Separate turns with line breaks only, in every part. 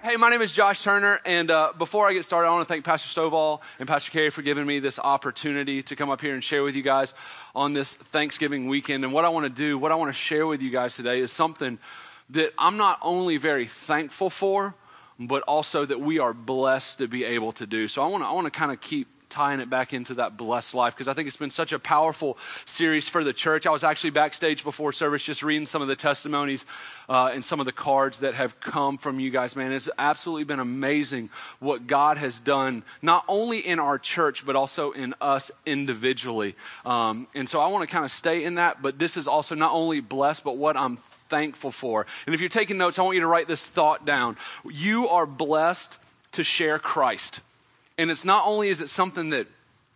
Hey, my name is Josh Turner, and before I get started, I want to thank Pastor Stovall and Pastor Carey for giving me this opportunity to come up here and share with you guys on this Thanksgiving weekend. And what I want to share with you guys today is something that I'm not only very thankful for, but also that we are blessed to be able to do. So I want to kind of keep tying it back into that blessed life, because I think it's been such a powerful series for the church. I was actually backstage before service just reading some of the testimonies and some of the cards that have come from you guys, man. It's absolutely been amazing what God has done, not only in our church, but also in us individually. And so I want to kind of stay in that, but this is also not only blessed, but what I'm thankful for. And if you're taking notes, I want you to write this thought down. You are blessed to share Christ. And it's not only is it something that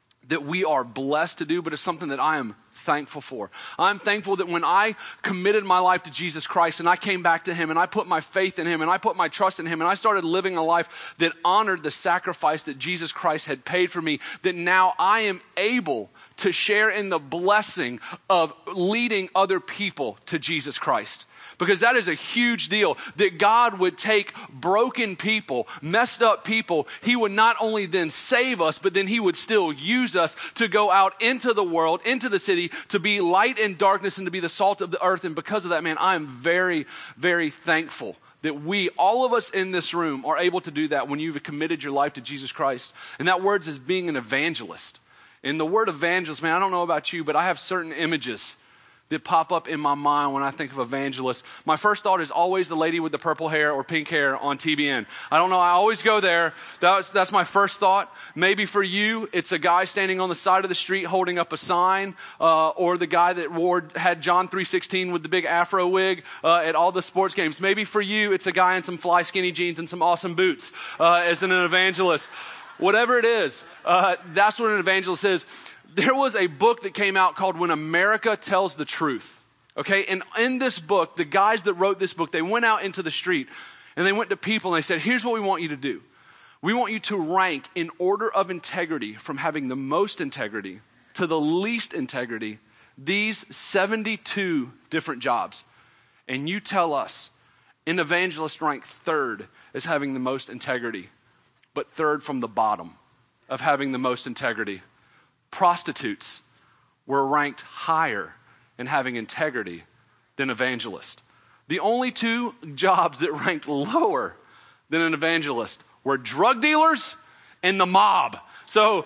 we are blessed to do, but it's something that I am thankful for. I'm thankful that when I committed my life to Jesus Christ and I came back to him and I put my faith in him and I put my trust in him and I started living a life that honored the sacrifice that Jesus Christ had paid for me, that now I am able to share in the blessing of leading other people to Jesus Christ. Because that is a huge deal, that God would take broken people, messed up people. He would not only then save us, but then he would still use us to go out into the world, into the city, to be light in darkness and to be the salt of the earth. And because of that, man, I am very, very thankful that we, all of us in this room, are able to do that when you've committed your life to Jesus Christ. And that word is being an evangelist. And the word evangelist, man, I don't know about you, but I have certain images that pop up in my mind when I think of evangelist. My first thought is always the lady with the purple hair or pink hair on TBN. I don't know, I always go there. That's my first thought. Maybe for you, it's a guy standing on the side of the street holding up a sign, or the guy that had John 3:16 with the big afro wig at all the sports games. Maybe for you, it's a guy in some fly skinny jeans and some awesome boots as an evangelist. Whatever it is, that's what an evangelist is. There was a book that came out called When America Tells the Truth, okay? And in this book, the guys that wrote this book, they went out into the street and they went to people and they said, here's what we want you to do. We want you to rank in order of integrity from having the most integrity to the least integrity, these 72 different jobs. And you tell us, an evangelist ranked third as having the most integrity, but third from the bottom of having the most integrity. Prostitutes were ranked higher in having integrity than evangelists. The only two jobs that ranked lower than an evangelist were drug dealers and the mob. So,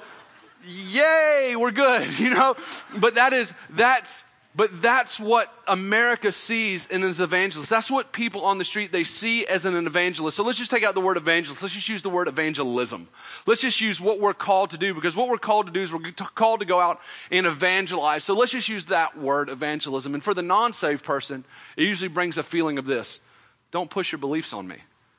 yay, we're good, you know? But that's what America sees in an evangelist. That's what people on the street, they see as an evangelist. So let's just take out the word evangelist. Let's just use the word evangelism. Let's just use what we're called to do, because what we're called to do is we're called to go out and evangelize. So let's just use that word, evangelism. And for the non-saved person, it usually brings a feeling of this: don't push your beliefs on me.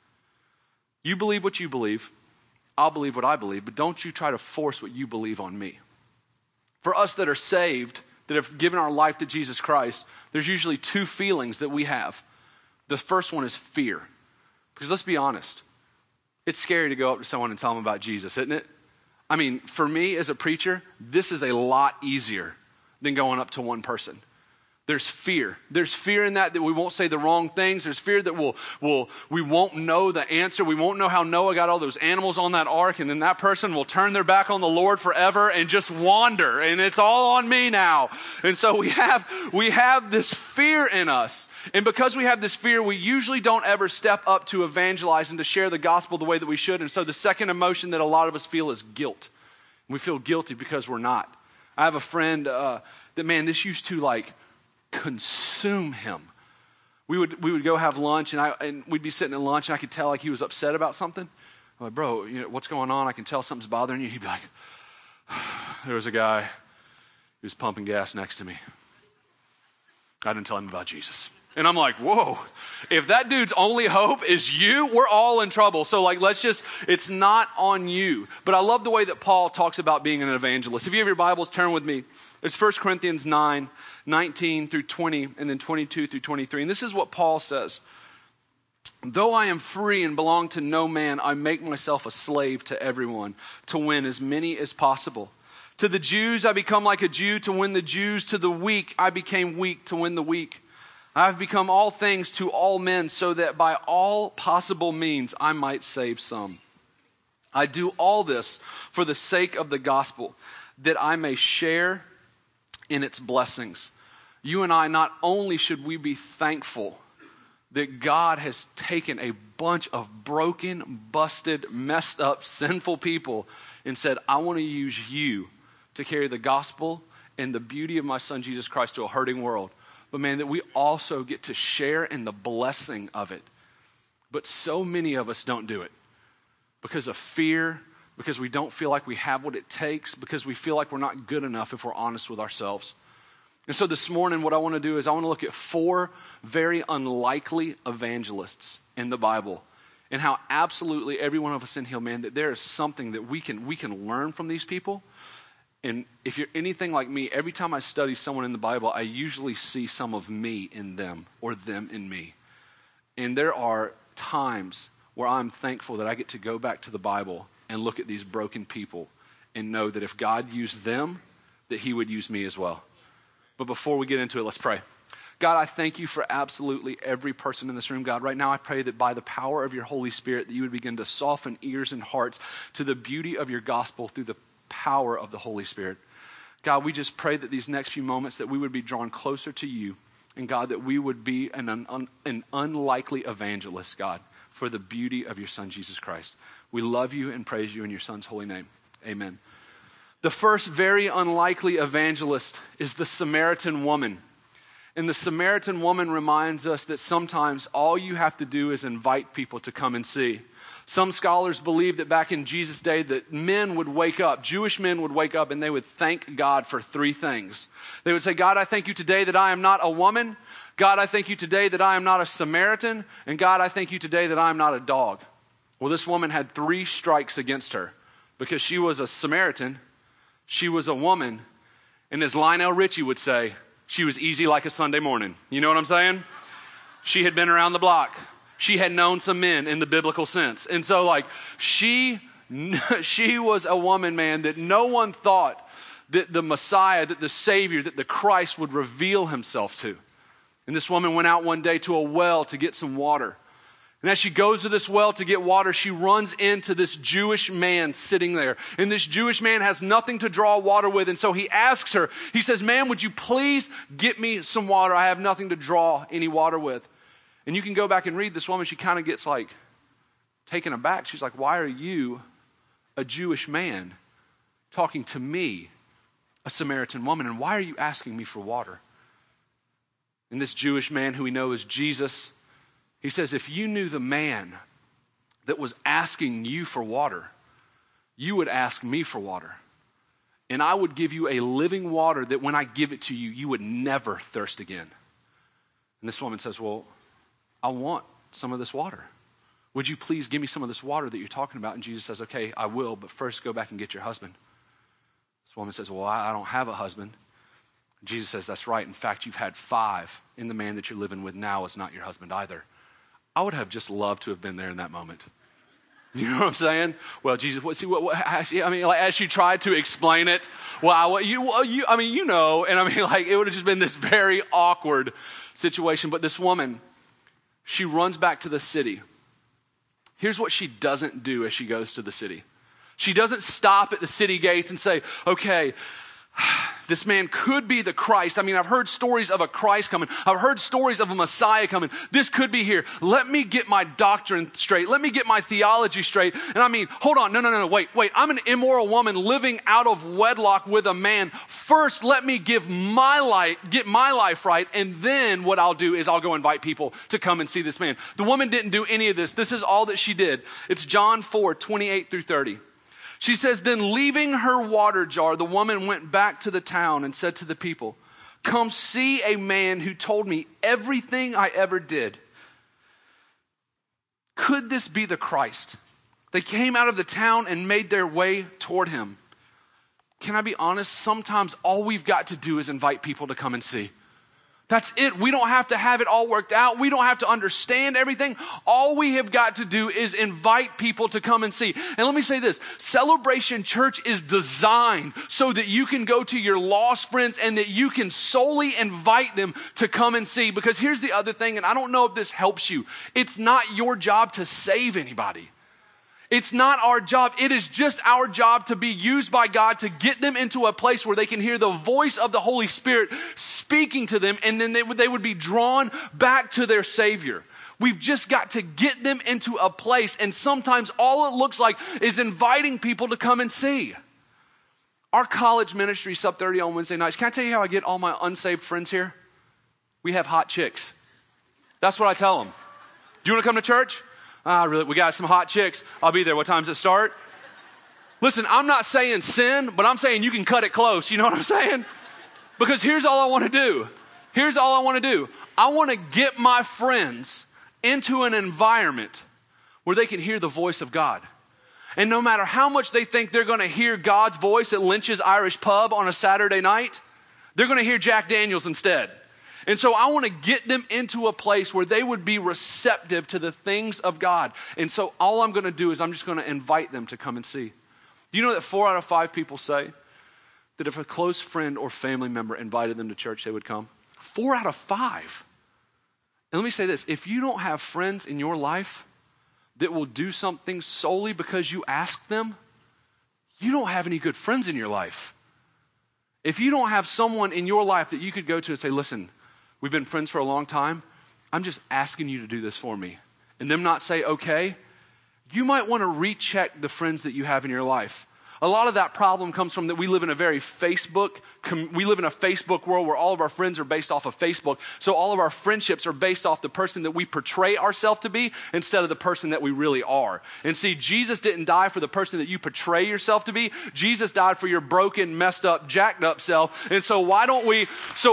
You believe what you believe. I'll believe what I believe, but don't you try to force what you believe on me. For us that are saved, that have given our life to Jesus Christ, there's usually two feelings that we have. The first one is fear. Because let's be honest, it's scary to go up to someone and tell them about Jesus, isn't it? I mean, for me as a preacher, this is a lot easier than going up to one person. There's fear. There's fear in that we won't say the wrong things. There's fear that we won't know the answer. We won't know how Noah got all those animals on that ark, and then that person will turn their back on the Lord forever and just wander, and it's all on me now. And so we have this fear in us. And because we have this fear, we usually don't ever step up to evangelize and to share the gospel the way that we should. And so the second emotion that a lot of us feel is guilt. We feel guilty because we're not. I have a friend that, man, this used to consume him. We would go have lunch, and we'd be sitting at lunch, and I could tell he was upset about something. I'm like, bro, what's going on? I can tell something's bothering you. He'd be like, there was a guy who was pumping gas next to me. I didn't tell him about Jesus. And I'm like, whoa, if that dude's only hope is you, we're all in trouble. So it's not on you. But I love the way that Paul talks about being an evangelist. If you have your Bibles, turn with me. It's 1 Corinthians 9:19 through 20, and then 22 through 23. And this is what Paul says. Though I am free and belong to no man, I make myself a slave to everyone to win as many as possible. To the Jews, I become like a Jew to win the Jews. To the weak, I became weak to win the weak. I have become all things to all men so that by all possible means I might save some. I do all this for the sake of the gospel, that I may share in its blessings. You and I, not only should we be thankful that God has taken a bunch of broken, busted, messed up, sinful people and said, I want to use you to carry the gospel and the beauty of my son Jesus Christ to a hurting world. But man, that we also get to share in the blessing of it. But so many of us don't do it because of fear, because we don't feel like we have what it takes, because we feel like we're not good enough if we're honest with ourselves. And so this morning, what I want to do is I want to look at 4 very unlikely evangelists in the Bible and how absolutely every one of us in here, man, that there is something that we can learn from these people. And if you're anything like me, every time I study someone in the Bible, I usually see some of me in them or them in me. And there are times where I'm thankful that I get to go back to the Bible and look at these broken people and know that if God used them, that he would use me as well. But before we get into it, let's pray. God, I thank you for absolutely every person in this room. God, right now I pray that by the power of your Holy Spirit, that you would begin to soften ears and hearts to the beauty of your gospel through the power of the Holy Spirit. God, we just pray that these next few moments that we would be drawn closer to you. And God, that we would be an unlikely evangelist, God, for the beauty of your son, Jesus Christ. We love you and praise you in your son's holy name. Amen. The first very unlikely evangelist is the Samaritan woman. And the Samaritan woman reminds us that sometimes all you have to do is invite people to come and see. Some scholars believe that back in Jesus' day that men would wake up, Jewish men would wake up and they would thank God for 3 things. They would say, God, I thank you today that I am not a woman. God, I thank you today that I am not a Samaritan. And God, I thank you today that I am not a dog. Well, this woman had 3 strikes against her because she was a Samaritan, she was a woman, and as Lionel Richie would say, she was easy like a Sunday morning. You know what I'm saying? She had been around the block. She had known some men in the biblical sense. And so she was a woman, man, that no one thought that the Messiah, that the Savior, that the Christ would reveal himself to. And this woman went out one day to a well to get some water. And as she goes to this well to get water, she runs into this Jewish man sitting there. And this Jewish man has nothing to draw water with. And so he asks her, he says, ma'am, would you please get me some water? I have nothing to draw any water with. And you can go back and read this woman. She kind of gets taken aback. She's like, why are you, a Jewish man, talking to me, a Samaritan woman? And why are you asking me for water? And this Jewish man who we know is Jesus, he says, if you knew the man that was asking you for water, you would ask me for water. And I would give you a living water that when I give it to you, you would never thirst again. And this woman says, well, I want some of this water. Would you please give me some of this water that you're talking about? And Jesus says, okay, I will, but first go back and get your husband. This woman says, well, I don't have a husband. Jesus says, that's right. In fact, you've had 5, and the man that you're living with now is not your husband either. I would have just loved to have been there in that moment. You know what I'm saying? Well, Jesus, as she tried to explain it, and it would have just been this very awkward situation. But this woman, she runs back to the city. Here's what she doesn't do as she goes to the city. She doesn't stop at the city gates and say, okay, this man could be the Christ. I mean, I've heard stories of a Christ coming. I've heard stories of a Messiah coming. This could be here. Let me get my doctrine straight. Let me get my theology straight. And I mean, hold on. No. Wait. I'm an immoral woman living out of wedlock with a man. First, let me get my life right. And then what I'll do is I'll go invite people to come and see this man. The woman didn't do any of this. This is all that she did. It's John 4:28-30. She says, then leaving her water jar, the woman went back to the town and said to the people, come see a man who told me everything I ever did. Could this be the Christ? They came out of the town and made their way toward him. Can I be honest? Sometimes all we've got to do is invite people to come and see. That's it. We don't have to have it all worked out. We don't have to understand everything. All we have got to do is invite people to come and see. And let me say this, Celebration Church is designed so that you can go to your lost friends and that you can solely invite them to come and see. Because here's the other thing, and I don't know if this helps you. It's not your job to save anybody. It's not our job. It is just our job to be used by God to get them into a place where they can hear the voice of the Holy Spirit speaking to them, and then they would be drawn back to their Savior. We've just got to get them into a place, and sometimes all it looks like is inviting people to come and see. Our college ministry, Sub 30 on Wednesday nights, can I tell you how I get all my unsaved friends here? We have hot chicks. That's what I tell them. Do you want to come to church? Really? We got some hot chicks. I'll be there. What time does it start? Listen, I'm not saying sin, but I'm saying you can cut it close. You know what I'm saying? Because here's all I want to do. Here's all I want to do. I want to get my friends into an environment where they can hear the voice of God. And no matter how much they think they're going to hear God's voice at Lynch's Irish Pub on a Saturday night, they're going to hear Jack Daniels instead. And so I want to get them into a place where they would be receptive to the things of God. And so all I'm going to do is I'm just going to invite them to come and see. Do you know that 4 out of 5 people say that if a close friend or family member invited them to church, they would come? 4 out of 5. And let me say this, if you don't have friends in your life that will do something solely because you ask them, you don't have any good friends in your life. If you don't have someone in your life that you could go to and say, listen, we've been friends for a long time. I'm just asking you to do this for me. And them not say, okay, you might want to recheck the friends that you have in your life. A lot of that problem comes from that we live in a Facebook world where all of our friends are based off of Facebook. So all of our friendships are based off the person that we portray ourselves to be instead of the person that we really are. And see, Jesus didn't die for the person that you portray yourself to be. Jesus died for your broken, messed up, jacked up self. And so why don't we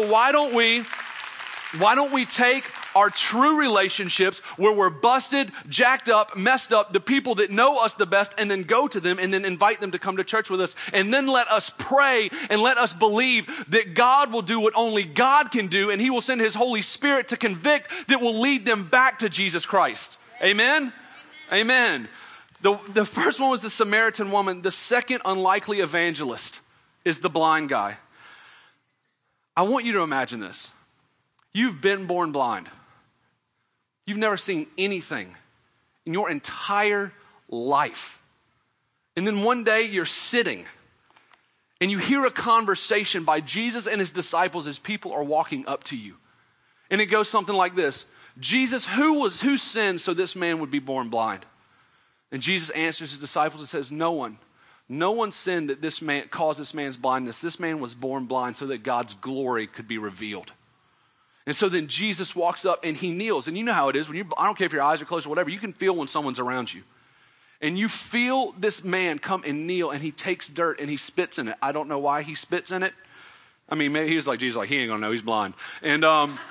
take our true relationships where we're busted, jacked up, messed up, the people that know us the best, and then go to them and then invite them to come to church with us. And then let us pray and let us believe that God will do what only God can do, and he will send his Holy Spirit to convict that will lead them back to Jesus Christ. Amen? Amen. The first one was the Samaritan woman. The second unlikely evangelist is the blind guy. I want you to imagine this. You've been born blind. You've never seen anything in your entire life. And then one day you're sitting and you hear a conversation by Jesus and his disciples as people are walking up to you. And it goes something like this. Jesus, who sinned so this man would be born blind? And Jesus answers his disciples and says, no one. No one sinned that this man caused this man's blindness. This man was born blind so that God's glory could be revealed. And so then Jesus walks up and he kneels. And you know how it is. I don't care if your eyes are closed or whatever. You can feel when someone's around you. And you feel this man come and kneel and he takes dirt and he spits in it. I don't know why he spits in it. I mean, maybe he was like, Jesus, like, he ain't going to know. He's blind. And,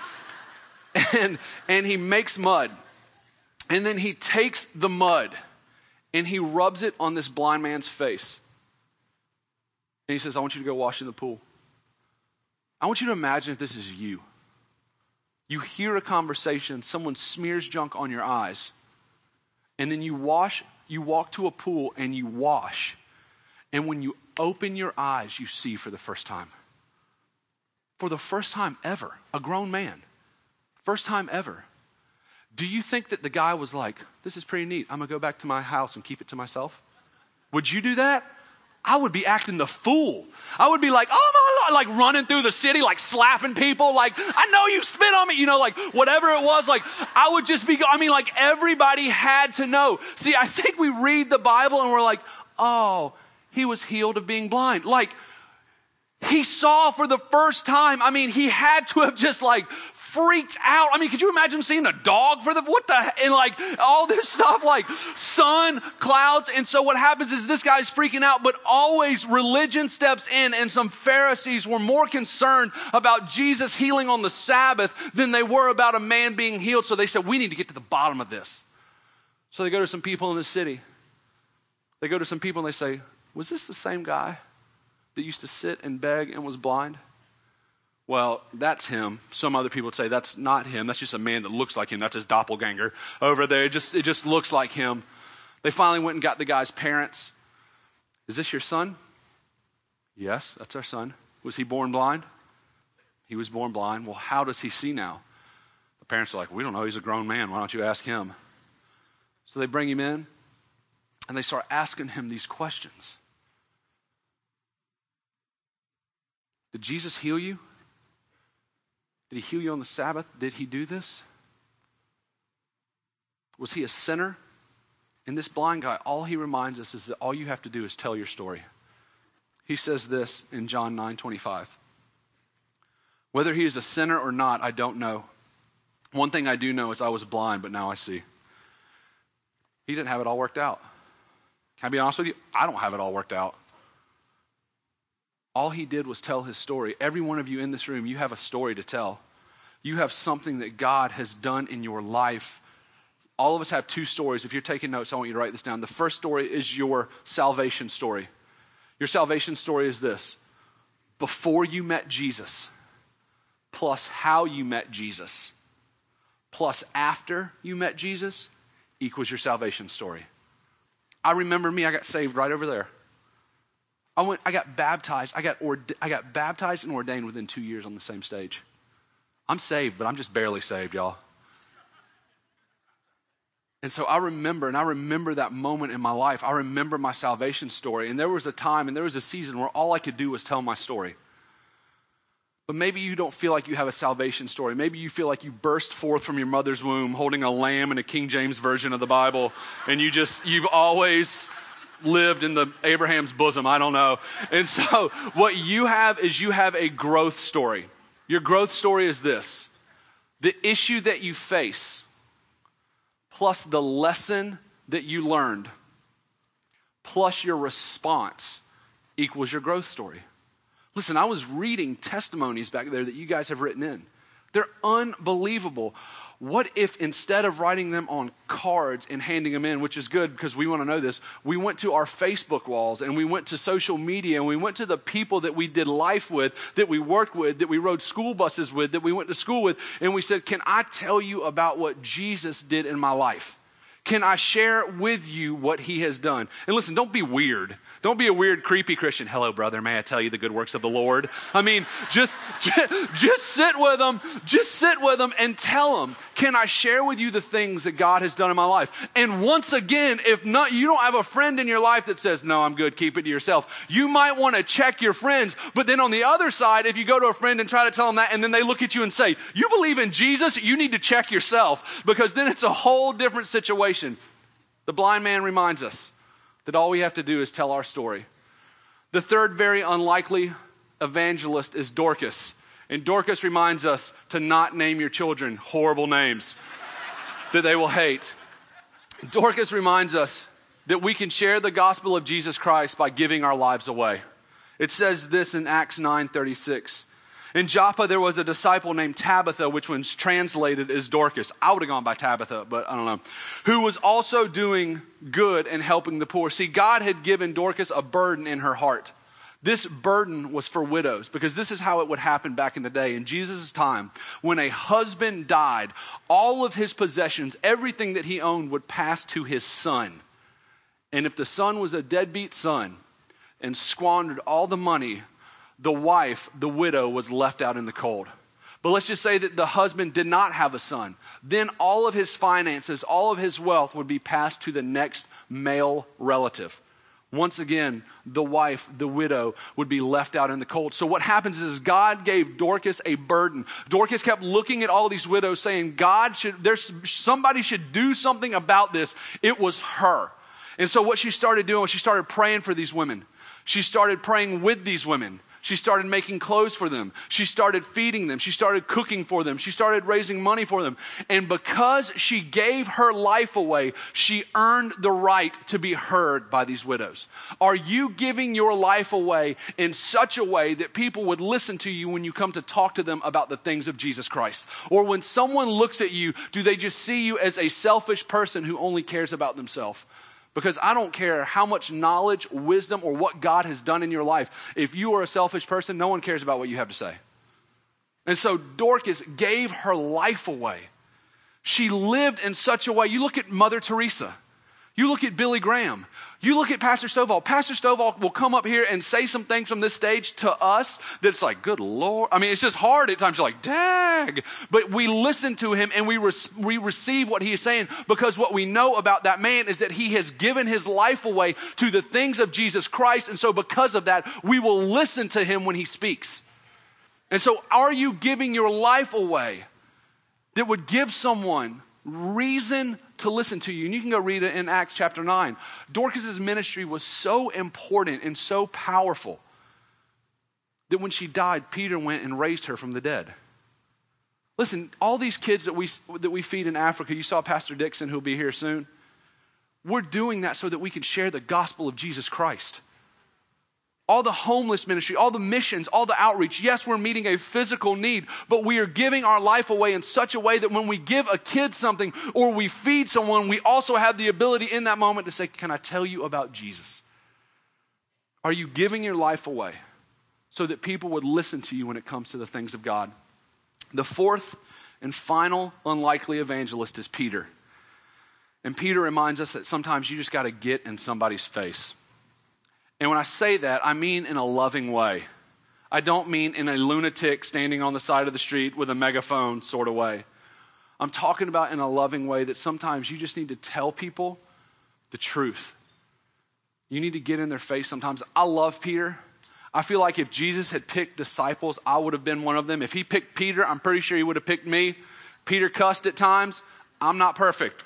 and he makes mud. And then he takes the mud and he rubs it on this blind man's face. And he says, I want you to go wash in the pool. I want you to imagine if this is you. You hear a conversation, someone smears junk on your eyes, and then you walk to a pool and you wash. And when you open your eyes, you see for the first time. For the first time ever, a grown man. First time ever. Do you think that the guy was like, this is pretty neat. I'm going to go back to my house and keep it to myself? Would you do that? I would be acting the fool. I would be like, oh my Lord, like running through the city, like slapping people, like, I know you spit on me, you know, like whatever it was, like I would just be, like everybody had to know. See, I think we read the Bible and we're like, oh, he was healed of being blind. Like he saw for the first time. I mean, he had to have just like freaked out. I mean, could you imagine seeing a dog and like all this stuff, like sun, clouds. And so what happens is this guy's freaking out, but always religion steps in, and some Pharisees were more concerned about Jesus healing on the Sabbath than they were about a man being healed. So they said, we need to get to the bottom of this. So they go to some people in the city. They go to some people and they say, was this the same guy that used to sit and beg and was blind? well, that's him. Some other people would say that's not him. That's just a man that looks like him. That's his doppelganger over there. It just looks like him. They finally went and got the guy's parents. Is this your son? Yes, that's our son. Was he born blind? He was born blind. Well, how does he see now? The parents are like, we don't know. He's a grown man. Why don't you ask him? So they bring him in and they start asking him these questions. Did Jesus heal you? Did he heal you on the Sabbath? Did he do this? Was he a sinner? And this blind guy, all he reminds us is that all you have to do is tell your story. He says this in John 9:25. Whether he is a sinner or not, I don't know. One thing I do know is I was blind, but now I see. He didn't have it all worked out. Can I be honest with you? I don't have it all worked out. All he did was tell his story. Every one of you in this room, you have a story to tell. You have something that God has done in your life. All of us have two stories. If you're taking notes, I want you to write this down. The first story is your salvation story. Your salvation story is this: before you met Jesus, plus how you met Jesus, plus after you met Jesus, equals your salvation story. I remember me, I got saved right over there. I got baptized. I got baptized and ordained within 2 years on the same stage. I'm saved, but I'm just barely saved, y'all. And so I remember that moment in my life. I remember my salvation story. And there was a time and there was a season where all I could do was tell my story. But maybe you don't feel like you have a salvation story. Maybe you feel like you burst forth from your mother's womb holding a lamb in a King James version of the Bible. And you've always lived in the Abraham's bosom. I don't know. And so what you have is you have a growth story. Your growth story is this: the issue that you face, plus the lesson that you learned, plus your response equals your growth story. Listen, I was reading testimonies back there that you guys have written in. They're unbelievable. What if instead of writing them on cards and handing them in, which is good because we want to know this, we went to our Facebook walls and we went to social media and we went to the people that we did life with, that we worked with, that we rode school buses with, that we went to school with, and we said, can I tell you about what Jesus did in my life? Can I share with you what he has done? And listen, don't be weird. Don't be a weird, creepy Christian. Hello, brother. May I tell you the good works of the Lord? I mean, just sit with them. Just sit with them and tell them, can I share with you the things that God has done in my life? And once again, if not, you don't have a friend in your life that says, no, I'm good, keep it to yourself. You might want to check your friends. But then on the other side, if you go to a friend and try to tell them that, and then they look at you and say, you believe in Jesus? You need to check yourself, because then it's a whole different situation. The blind man reminds us that all we have to do is tell our story. The third very unlikely evangelist is Dorcas. And Dorcas reminds us to not name your children horrible names that they will hate. Dorcas reminds us that we can share the gospel of Jesus Christ by giving our lives away. It says this in Acts 9:36. In Joppa, there was a disciple named Tabitha, which was translated as Dorcas. I would have gone by Tabitha, but I don't know. Who was also doing good and helping the poor. See, God had given Dorcas a burden in her heart. This burden was for widows, because this is how it would happen back in the day. In Jesus' time, when a husband died, all of his possessions, everything that he owned, would pass to his son. And if the son was a deadbeat son and squandered all the money, the wife, the widow, was left out in the cold. But let's just say that the husband did not have a son. Then all of his finances, all of his wealth would be passed to the next male relative. Once again, the wife, the widow, would be left out in the cold. So what happens is God gave Dorcas a burden. Dorcas kept looking at all these widows saying, somebody should do something about this. It was her. And so what she started doing was she started praying for these women. She started praying with these women. She started making clothes for them. She started feeding them. She started cooking for them. She started raising money for them. And because she gave her life away, she earned the right to be heard by these widows. Are you giving your life away in such a way that people would listen to you when you come to talk to them about the things of Jesus Christ? Or when someone looks at you, do they just see you as a selfish person who only cares about themselves? Because I don't care how much knowledge, wisdom, or what God has done in your life. If you are a selfish person, no one cares about what you have to say. And so Dorcas gave her life away. She lived in such a way. You look at Mother Teresa. You look at Billy Graham. You look at Pastor Stovall. Pastor Stovall will come up here and say some things from this stage to us that's like, good Lord. I mean, it's just hard at times. You're like, dag. But we listen to him and we receive what he is saying, because what we know about that man is that he has given his life away to the things of Jesus Christ. And so because of that, we will listen to him when he speaks. And so are you giving your life away that would give someone reason to listen to you? And you can go read it in Acts chapter 9. Dorcas' ministry was so important and so powerful that when she died, Peter went and raised her from the dead. Listen, all these kids that we feed in Africa, you saw Pastor Dixon, who'll be here soon. We're doing that so that we can share the gospel of Jesus Christ. All the homeless ministry, all the missions, all the outreach. Yes, we're meeting a physical need, but we are giving our life away in such a way that when we give a kid something or we feed someone, we also have the ability in that moment to say, can I tell you about Jesus? Are you giving your life away so that people would listen to you when it comes to the things of God? The fourth and final unlikely evangelist is Peter. And Peter reminds us that sometimes you just got to get in somebody's face. And when I say that, I mean in a loving way. I don't mean in a lunatic standing on the side of the street with a megaphone sort of way. I'm talking about in a loving way that sometimes you just need to tell people the truth. You need to get in their face sometimes. I love Peter. I feel like if Jesus had picked disciples, I would have been one of them. If he picked Peter, I'm pretty sure he would have picked me. Peter cussed at times. I'm not perfect.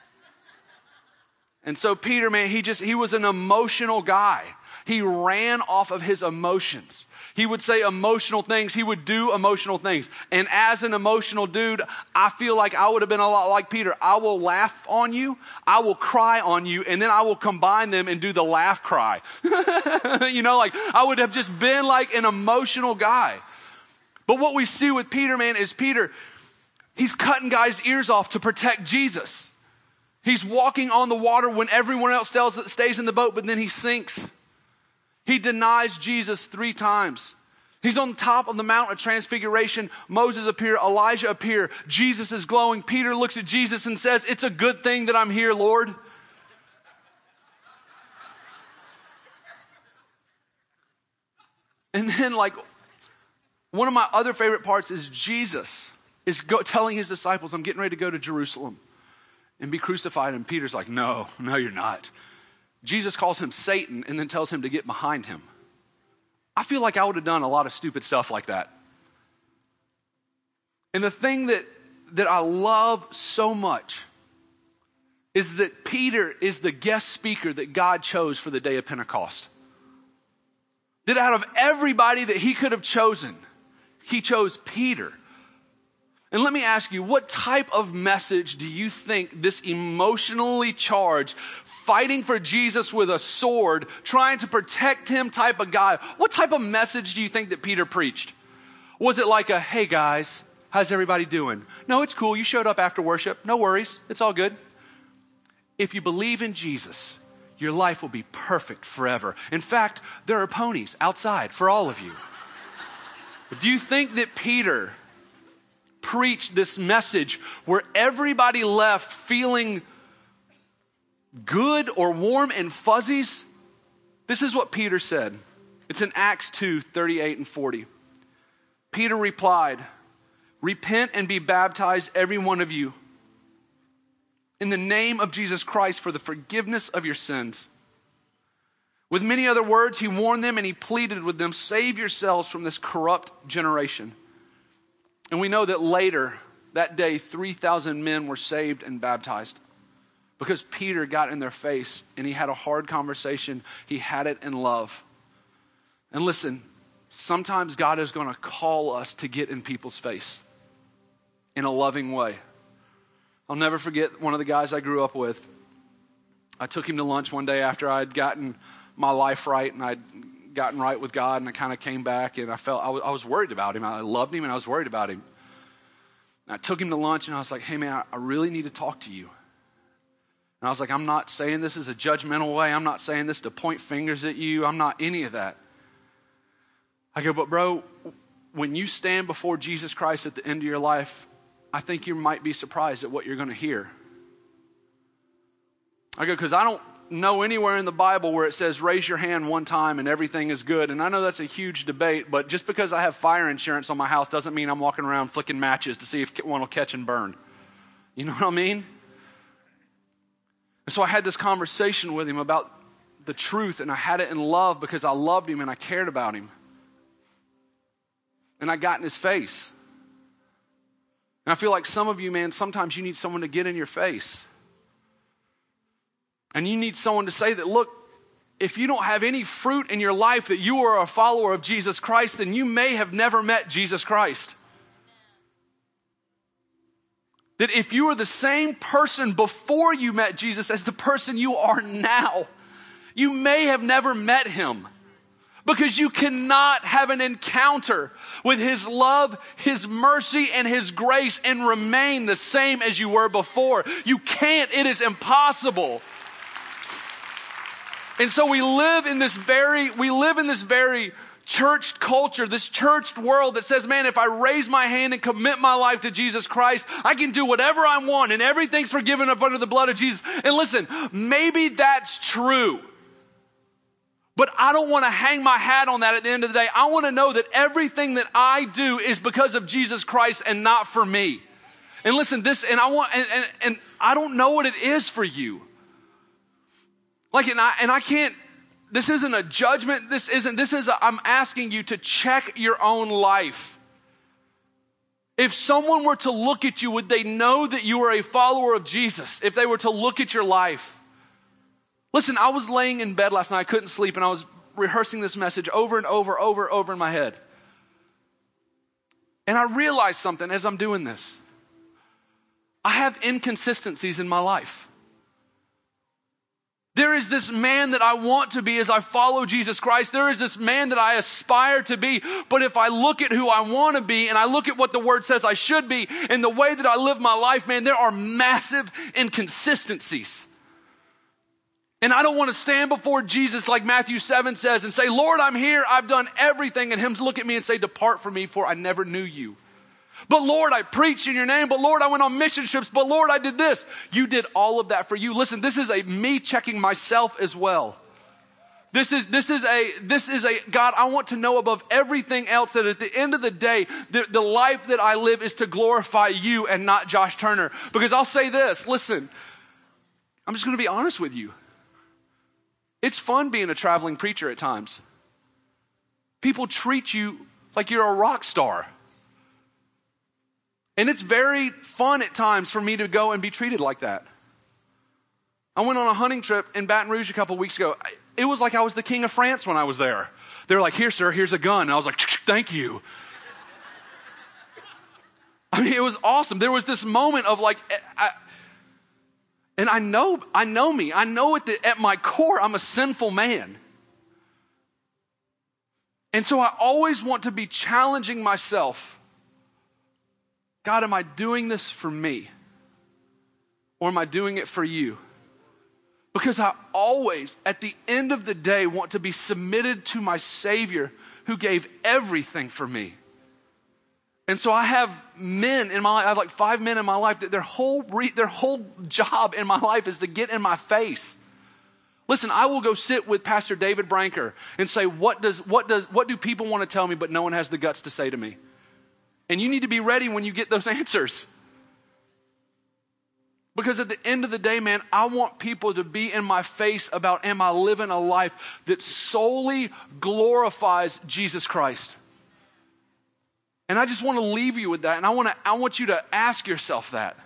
And so Peter, man, he was an emotional guy. He ran off of his emotions. He would say emotional things. He would do emotional things. And as an emotional dude, I feel like I would have been a lot like Peter. I will laugh on you. I will cry on you. And then I will combine them and do the laugh cry. You know, like I would have just been like an emotional guy. But what we see with Peter, man, is Peter, he's cutting guys' ears off to protect Jesus. He's walking on the water when everyone else stays in the boat, but then he sinks. He denies Jesus 3 times. He's on top of the Mount of Transfiguration. Moses appear, Elijah appear. Jesus is glowing. Peter looks at Jesus and says, "It's a good thing that I'm here, Lord." And then like one of my other favorite parts is Jesus is telling his disciples, "I'm getting ready to go to Jerusalem and be crucified." And Peter's like, no, you're not. Jesus calls him Satan and then tells him to get behind him. I feel like I would have done a lot of stupid stuff like that. And the thing that I love so much is that Peter is the guest speaker that God chose for the day of Pentecost. That out of everybody that he could have chosen, he chose Peter. And let me ask you, what type of message do you think this emotionally charged, fighting for Jesus with a sword, trying to protect him type of guy, what type of message do you think that Peter preached? Was it like a, "Hey guys, how's everybody doing? No, it's cool. You showed up after worship. No worries. It's all good. If you believe in Jesus, your life will be perfect forever. In fact, there are ponies outside for all of you." But do you think that Peter preached this message where everybody left feeling good or warm and fuzzies? This is what Peter said. It's in Acts 2:38 and 40. Peter replied, "Repent and be baptized, every one of you, in the name of Jesus Christ for the forgiveness of your sins." With many other words, he warned them and he pleaded with them, "Save yourselves from this corrupt generation." And we know that later, that day, 3,000 men were saved and baptized because Peter got in their face and he had a hard conversation. He had it in love. And listen, sometimes God is going to call us to get in people's face in a loving way. I'll never forget one of the guys I grew up with. I took him to lunch one day after I'd gotten my life right and I'd gotten right with God, and I kind of came back and I was worried about him. I loved him and I was worried about him. And I took him to lunch and I was like, "Hey man, I really need to talk to you." And I was like, I'm not saying this as a judgmental way. I'm not saying this to point fingers at you. I'm not any of that. I go, "But bro, when you stand before Jesus Christ at the end of your life, I think you might be surprised at what you're going to hear. I go, because I don't know anywhere in the Bible where it says raise your hand one time and everything is good. And I know that's a huge debate, but just because I have fire insurance on my house doesn't mean I'm walking around flicking matches to see if one will catch and burn. You know what I mean? And so I had this conversation with him about the truth, and I had it in love because I loved him and I cared about him. And I got in his face. And I feel like some of you, man, sometimes you need someone to get in your face. And you need someone to say that, look, if you don't have any fruit in your life that you are a follower of Jesus Christ, then you may have never met Jesus Christ. That if you are the same person before you met Jesus as the person you are now, you may have never met him. Because you cannot have an encounter with his love, his mercy, and his grace and remain the same as you were before. You can't. It is impossible. And so we live in this very churched culture, this churched world that says, man, if I raise my hand and commit my life to Jesus Christ, I can do whatever I want and everything's forgiven up under the blood of Jesus. And listen, maybe that's true. But I don't want to hang my hat on that at the end of the day. I want to know that everything that I do is because of Jesus Christ and not for me. And listen, and I don't know what it is for you. Like, and I can't, this isn't a judgment. I'm asking you to check your own life. If someone were to look at you, would they know that you are a follower of Jesus? If they were to look at your life. Listen, I was laying in bed last night, I couldn't sleep, and I was rehearsing this message over and over in my head. And I realized something as I'm doing this. I have inconsistencies in my life. There is this man that I want to be as I follow Jesus Christ. There is this man that I aspire to be. But if I look at who I want to be and I look at what the word says I should be and the way that I live my life, man, there are massive inconsistencies. And I don't want to stand before Jesus like Matthew 7 says and say, Lord, I'm here. I've done everything. And him to look at me and say, depart from me, for I never knew you. But Lord, I preached in your name. But Lord, I went on mission trips. But Lord, I did this. You did all of that for you. Listen, this is me checking myself as well. This is a God, I want to know above everything else that at the end of the day, the life that I live is to glorify you and not Josh Turner. Because I'll say this, listen, I'm just going to be honest with you. It's fun being a traveling preacher at times. People treat you like you're a rock star. And it's very fun at times for me to go and be treated like that. I went on a hunting trip in Baton Rouge a couple of weeks ago. It was like I was the king of France when I was there. They were like, here, sir, here's a gun. And I was like, thank you. I mean, it was awesome. There was this moment of like, and I know me. I know at my core, I'm a sinful man. And so I always want to be challenging myself. God, am I doing this for me? Or am I doing it for you? Because I always, at the end of the day, want to be submitted to my Savior who gave everything for me. And so I have men in my life, I have like 5 men in my life that their whole job in my life is to get in my face. Listen, I will go sit with Pastor David Branker and say, what do people want to tell me but no one has the guts to say to me? And you need to be ready when you get those answers. Because at the end of the day, man, I want people to be in my face about, am I living a life that solely glorifies Jesus Christ? And I just want to leave you with that. And I want you to ask yourself that.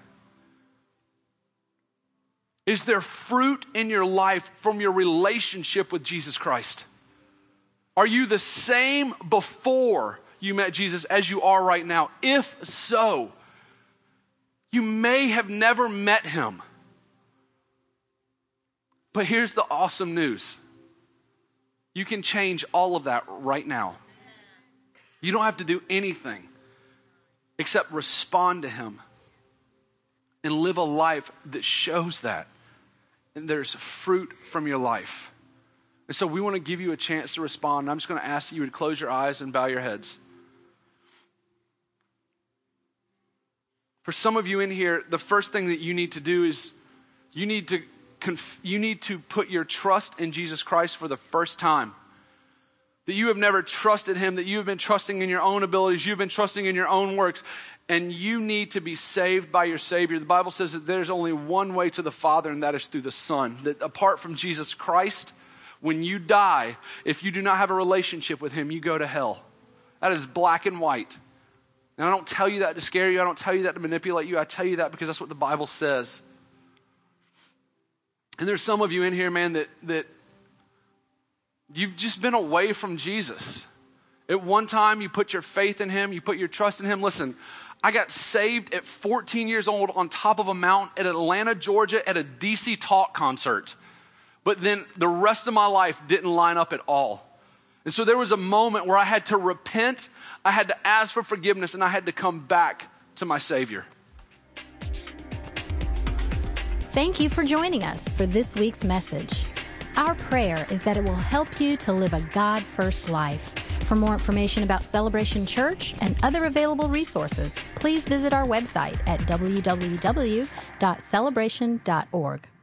Is there fruit in your life from your relationship with Jesus Christ? Are you the same before you met Jesus as you are right now? If so, you may have never met him. But here's the awesome news. You can change all of that right now. You don't have to do anything except respond to him and live a life that shows that. And there's fruit from your life. And so we want to give you a chance to respond. I'm just going to ask that you would close your eyes and bow your heads. For some of you in here, the first thing that you need to do is you need to put your trust in Jesus Christ for the first time. That you have never trusted him, that you have been trusting in your own abilities, you've been trusting in your own works, and you need to be saved by your Savior. The Bible says that there's only one way to the Father, and that is through the Son. That apart from Jesus Christ, when you die, if you do not have a relationship with him, you go to hell. That is black and white. And I don't tell you that to scare you. I don't tell you that to manipulate you. I tell you that because that's what the Bible says. And there's some of you in here, man, that you've just been away from Jesus. At one time, you put your faith in him. You put your trust in him. Listen, I got saved at 14 years old on top of a mountain at Atlanta, Georgia at a DC Talk concert. But then the rest of my life didn't line up at all. And so there was a moment where I had to repent, I had to ask for forgiveness, and I had to come back to my Savior.
Thank you for joining us for this week's message. Our prayer is that it will help you to live a God-first life. For more information about Celebration Church and other available resources, please visit our website at www.celebration.org.